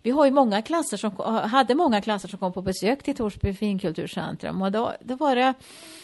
vi har ju många klasser som hade många klasser som kom på besök till Torsby finkulturcentrum, och då var det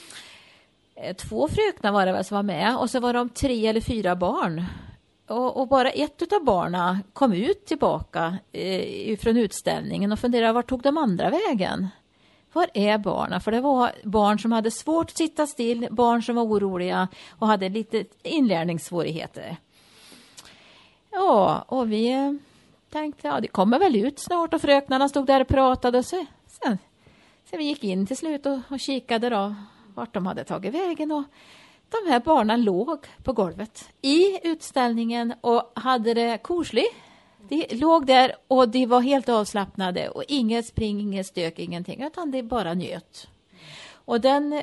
2 fröknar var det väl som var med, och så var de 3 eller 4 barn. Och bara ett av barnen kom ut tillbaka från utställningen och funderade, var tog de andra vägen? Var är barnen? För det var barn som hade svårt att sitta still, barn som var oroliga och hade lite inlärningssvårigheter. Ja, och vi tänkte, ja, det kommer väl ut snart, och fröknarna stod där och pratade. Och sen vi gick in till slut och kikade då vart de hade tagit vägen, och de här barnen låg på golvet i utställningen och hade det korsligt. De låg där och de var helt avslappnade och inget spring, inget stök, ingenting, utan det bara njöt. Och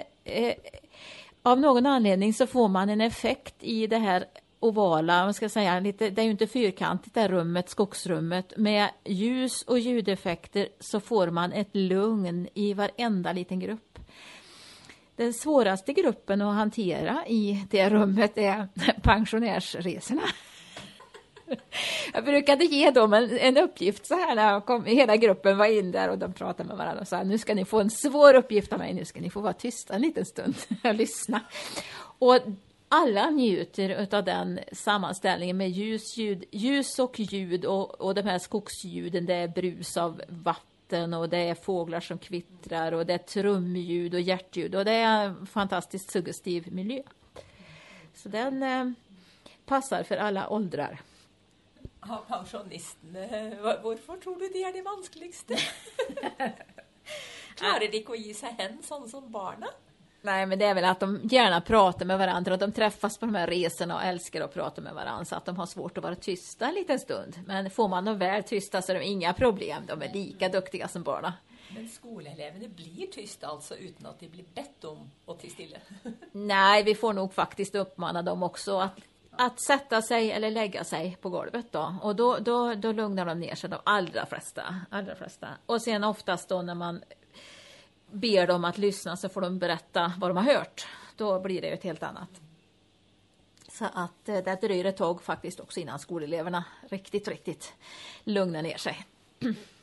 av någon anledning så får man en effekt i det här ovala, man ska säga, det är ju inte fyrkantigt det här rummet, skogsrummet, med ljus och ljudeffekter, så får man ett lugn i varenda liten grupp. Den svåraste gruppen att hantera i det rummet är pensionärsresorna. Jag brukade ge dem en uppgift så här när hela gruppen var in där och de pratade med varandra och sa, nu ska ni få en svår uppgift av mig, nu ska ni få vara tysta en liten stund och lyssna. Och alla njuter av den sammanställningen med ljus och ljud, och de här skogsljuden, det är brus av vatten och det är fåglar som kvittrar och det är trumljud och hjärtljud, och det är en fantastiskt suggestiv miljö. Så den passar för alla åldrar. Ja, pensjonistene, hvorfor tror du de er de vanskeligste? Klarer de ikke å gi seg hen sånn som barna? Nej, men det är väl att de gärna pratar med varandra, och de träffas på de här resorna och älskar att prata med varandra, så att de har svårt att vara tysta en liten stund. Men får man dem väl tysta så är de inga problem, de är lika duktiga som barnen. Men skoleelevene blir tysta alltså utan att de blir bett om att tie stille? Nej, vi får nog faktiskt uppmana dem också att sätta sig eller lägga sig på golvet då. Och då lugnar de ner sig, de allra flesta. Och sen oftast då när man ber dem att lyssna så får de berätta vad de har hört. Då blir det ju ett helt annat. Så att det dröjer ett tag faktiskt också innan skoleleverna riktigt lugnar ner sig.